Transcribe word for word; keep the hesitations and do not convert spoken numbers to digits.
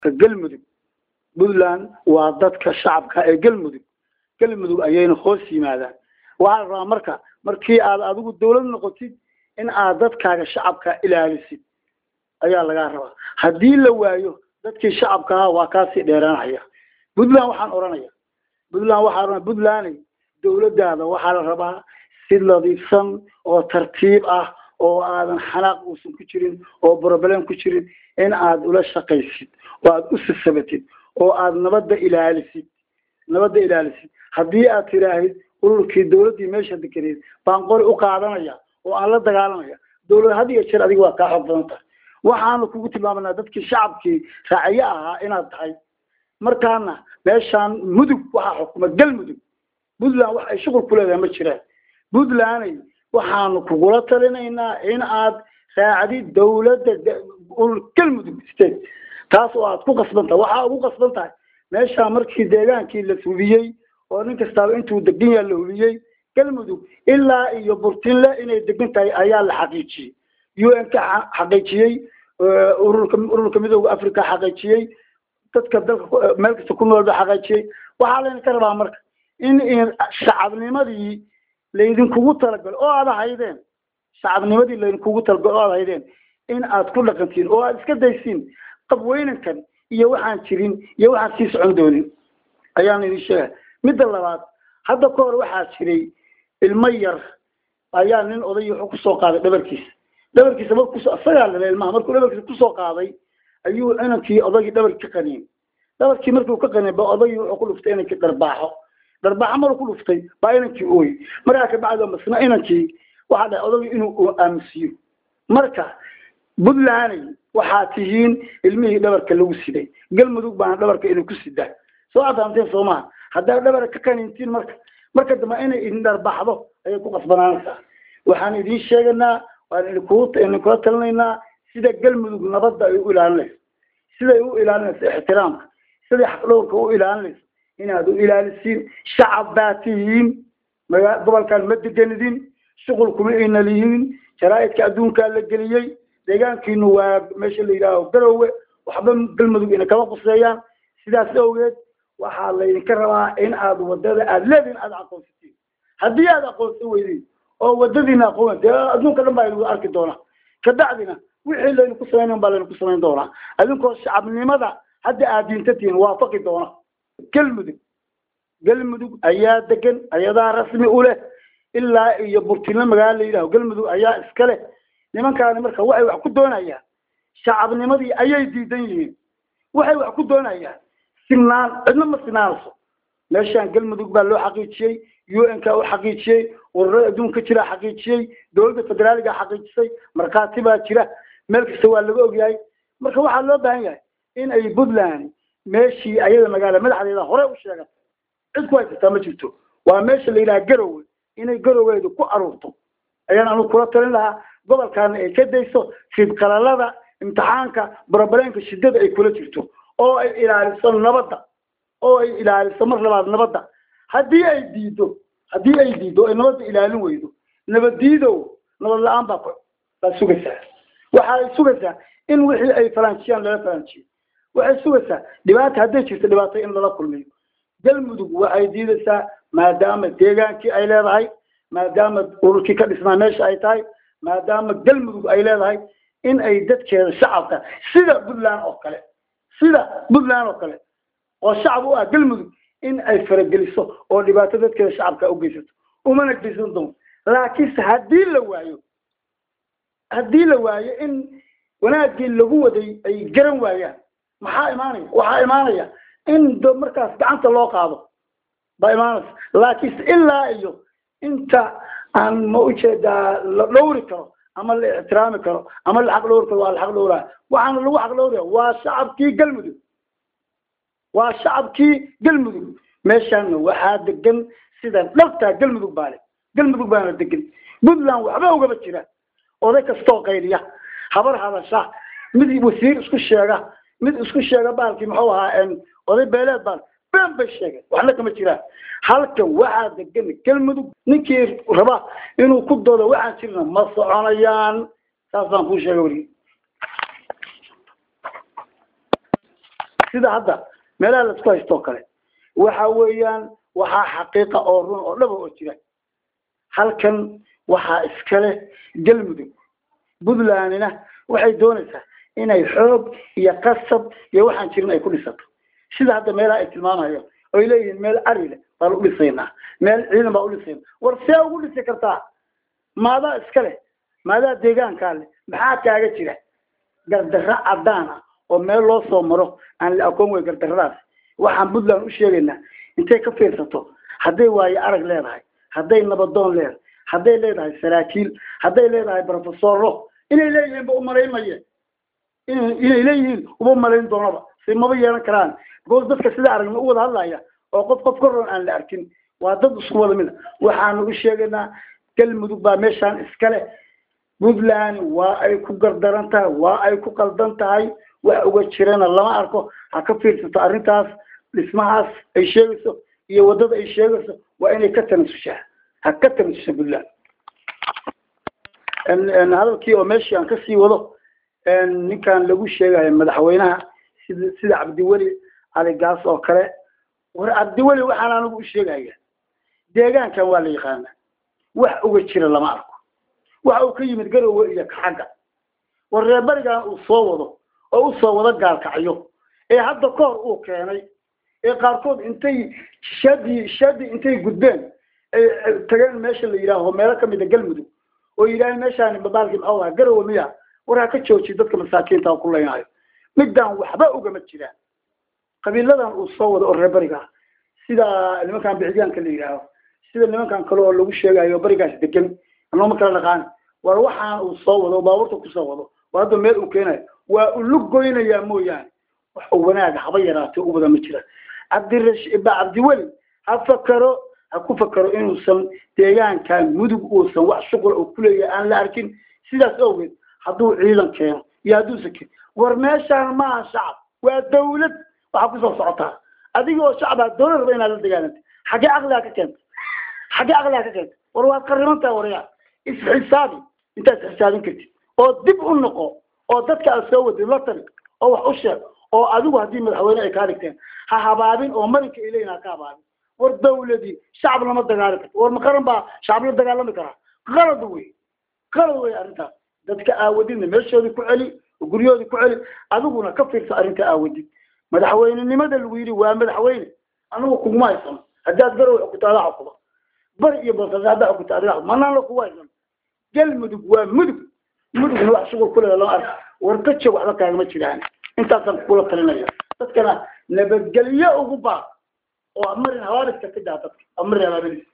كجلمدو بدلان وضد كشعب كجلمدو جلمدو أيين خوسي ماذا وعلى مركا مركي على أدو الدولة النقطي إن عادت كشعب كإلهيسي أيها الجارة هدي لوايو ضد كشعب كها وكاسي ديران حيا بدلان وحن أورانيا بدلان وحن بدلاني دولة هذا وحن ربها سيد لطيفاً أو ترتيب أه أو هذا حناق وسم كتيرين أو بربلان كتيرين إن عاد ولا شقيسيد وعاد أسس ثبتين أو عاد نبدأ إلى عالسيد نبدأ إلى عالسيد هدي أتراهيد قولوا كي دولة دي ماشية ذكرين بانقول أقعدنا يا وعلى دجالنا يا دولة هذه الشيء هذه واقع حضنتها وحنا كوكتي ما من عدد كشعب كي رعياها إن هذا مركانا ماشان مدب وحكم الجل مدب بدلا وح شغل كله ذا مشرع بدلاني وحنا كقولات لنا إن إن عاد ساعدي الدولة قول كلمة بستيت تاسوات كوكسبنتا وحا كوكسبنتا ماشى مركي ديغان كي لا سوبيي oo ninka staab intuu degan yahay la hubiyay kalmadu ilaa iyo burtinla inay degan tahay ayaa la xaqiijiyay U N ka xaqiijiyay ururka ururka midowga Afrika xaqiijiyay dadka dalka meel kasta ku nool ba xaqiijiyay waxa la ka rabaa marka in shacabnimadii leedin kugu talagal oo aad haydeen shacabnimadii leedin kugu talagal oo aad haydeen in aad ku dhaqantiin oo aad iska daysiin qabweynankan iyo waxaan jirin iyo waxaan sii socon doonin ayaan idin sheegay midda labaad hadda ka hor waxaa jiray ilmo yar ayaa nin oday wuxuu ku soo qaaday dhabarkiisa dhabarkiisa markuu soo asagaa la ilmaha markuu dhabarkiisa ku soo qaaday ayuu inankii odaygii dhabarkii ka qaniin dhabarkii markuu ka qaniin ba odaygii wuxuu ku dhuftay inankii dharbaaxo dharbaaxo markuu ku dhuftay baa inankii ooy markaa ka bacdo masna inankii waxa dhahay odaygii inuu aaminsiyo marka budlaanay waxaa tihiin ilmihii dhabarka lagu siday galmudug baan dhabarka inuu ku sidaa soo aadaanteen Soomaa hadda dhabarka ka qaniintiin marka marka dama inay in darbaxdo ay ku qasbanaanaysaa waxaan idin sheeganaa waan idinku in ku talnaynaa sida galmudug nabadda ay u ilaalinayso sida ay u ilaalinayso ixtiraamka sida xaqlowka u ilaalinayso inaad u ilaalisiin shacabatihiin gobolkan ma deganidin shaqulkuma ayna leeyihiin sharaa'idka adduunka la geliyay deegaankiinu waa meesha la yiraahdo garowe waxba galmudug ina kama quseeyaan sidaas awgeed waxaa la idinka rabaa in aad wadada aad leedin aad aqoonsatiin haddii aad aqoonsan weydin oo wadadiina aqoon dee adduunka dhan baa lagu arki doonaa ka bacdina wixii la idinku sameeyay baa la idinku sameyn doonaa adinkoo shacabnimada hadda aad diintatiin waafaqi doona galmudug galmudug ayaa degan ayadaa rasmi u leh ilaa iyo burtina magaalo la yiraahdo galmudug ayaa iska leh nimankaani marka waxay wax ku doonayaan shacabnimadii ayay diidan yihiin waxay wax ku doonayaan sinaan cidna ma sinaanayso meeshaan galmudug baa loo xaqiijiyay U N ka u xaqiijiyay ururada adduunka jira xaqiijiyay dowladda federaaliga xaqiijisay markaati baa jira meel kasta waa laga ogyahay marka waxaa loo baahan yahay in ay Puntland meeshii ayada magaalo madaxdeeda hore u sheegatay cid ku haysta ma jirto waa meesha la yiraahdo garowe inay garoweedu ku aruurto ayaan anu kula talin lahaa gobolkan ay ka dayso fid qalalada imtixaanka barbarenka shidada ay kula jirto oo ay ilaaliso nabadda oo ay ilaaliso mar labaad nabadda haddii ay diido haddii ay diido ay nabadda ilaalin weydo nabad diido nabad la'aan baa ka sugaysaa waxa ay sugaysaa in wixii ay faraanjiyaan lala faranjiyo waxay sugaysaa dhibaato hadday jirto dhibaato in lala kulmiyo galmudug waxay diidaysaa maadaama deegaankii ay leedahay maadaama ururkii ka dhisnaa meesha ay tahay maadaama galmudug ay leedahay in ay dadkeeda shacabka sida Puntland oo kale sida Puntland oo kale oo shacab u ah galmudug in ay farageliso oo dhibaato dadkeeda shacabka u geysato uma nagdisan doon laakiin haddii la waayo haddii la waayo in wanaagii lagu waday ay garan waayaan maxaa imaanaya waxaa imaanaya in markaas gacanta loo qaado baa imaanaysa laakiin ilaa iyo inta aan ma u jeedaa la dhowri karo ama la ixtiraami karo ama la xaq dhowr karo waa la xaq dhowraa waxaana lagu xaq dhowraa waa shacabkii galmudug waa shacabkii galmudug meeshaan waxaa degan sida dhabta galmudug baale galmudug baana degan Puntland waxba uga jira oday kastoo qayriya habar hadasha mid wasiir isku sheega mid isku sheega baalkii muxuu ahaa oday beeleed baan been bay sheegay waxna kama jiraan halka waxaa degan galmudug ninkii raba inuu ku doodo waxaan jirna ma soconayaan saasaan ku sheegay wali sida hadda meelaha la isku haysto kale waxa weeyaan waxa xaqiiqa oo run oo dhab oo jira halkan waxa iskale galmudug Puntlandna waxay doonaysaa inay xoog iyo qasab iyo waxaan jirin ay ku dhisato sida hadda meelaha ay tilmaamayo oo leeyihiin meel arile baa u dhisayna meel ciidan baa u dhisayna war see ugu dhisi kartaa maada iskale maada deegaanka leh maxaa kaaga jira gardarra cadaana oo meel loo soo maro aan la aqoon way gardarradaas waxaan Puntland u sheegaynaa intay ka fiirsato haday waayo arag leedahay haday nabadoon leedahay haday leedahay saraakiil haday leedahay professoro inay leeyihiin ba u maleeymayeen inay leeyihiin uba maleyn doonaba si maba yeelan karaan gool dadka sida aragna u wada hadlaya oo qof qof koran aan la arkin waa dad isku wada mid waxaan u sheegaynaa galmudug baa meeshaan iskale Puntland waa ay ku gardarantaa waa ay ku qaldan tahay wax uga jirana lama arko ha ka fiirsato arintaas dhismahaas ay sheegayso iyo wadada ay sheegayso waa inay ka tanaasushaa ha ka tanaasushaa Puntland en en hadalkii oo meeshii aan ka sii wado en ninkan lagu sheegay madaxweynaha sida sida Cabdiwali Ali Gaas oo kale war Cabdiwali waxaan anigu u sheegaya deegaankan waa la yaqaan wax uga jira lama arko waxa uu ka yimid garowe iyo xagga war reebariga uu soo wado oo uu soo wada gaalkacyo ee hadda koor uu keenay ee qaarkood intay shadi shadi intay gudbeen ay tageen meesha la yiraahdo meel ka mid ah galmudug oo yiraahdeen meeshaan babaalki maxaa ah garowe miya waraa ka jooji dadka masaakiinta ku leenayo midaan waxba uga ma jiraan qabiiladan uu soo wado oo reebariga sida nimankan bixiyaan ka la yiraahdo sida nimankan kale oo lagu sheegayo barigaas degan anoo ma kala dhaqaan war waxaan uu soo wado baabuurta ku soo wado waa hada meel uu keenay waa uu lug goynaya mooyaan wax uu wanaag haba yaraato u wada ma jira Cabdirash ibn Cabdiwali ha fakaro ha ku fakaro inuu san deegaankan mudug uu san wax shaqo oo ku leeyahay aan la arkin sidaas awgeed haduu ciidan keeno iyo haduu sakin war meeshaan ma shacab waa dawlad waxa ku soo socota adigoo shacab dawlad bayna la dagaalanta xagee aqliga ka keento xagee aqliga ka keento war waa qarrimanta wariya is xisaabi inta xisaabin kartid oo dib u noqo oo dadka soo wadi la tari oo wax u sheeg oo adigu hadii madaxweyne ay ka dhigteen ha habaabin oo marinka ilayna ka habaabin war dawladii shacab lama dagaali karto war ma qaran ba shacab la dagaalami kara qalad weey qalad weey arinta dadka aawadina meeshoodii ku celi guryoodii ku celi adiguna ka fiirsa arinta aawadid madaxweynenimada lagu yiri waa madaxweyne anigu kuma haysan hadaad garow ku taala xukumo bar iyo boqorada ku taala manaan la ku waysan galmudug waa mudug mudug wax shaqo kule la ark war ka joog waxba kaagama jiraan intaasan kula talinaya dadkana nabadgelyo ugu baa oo amarin hawaalista ka daa dadka amarin hawaalista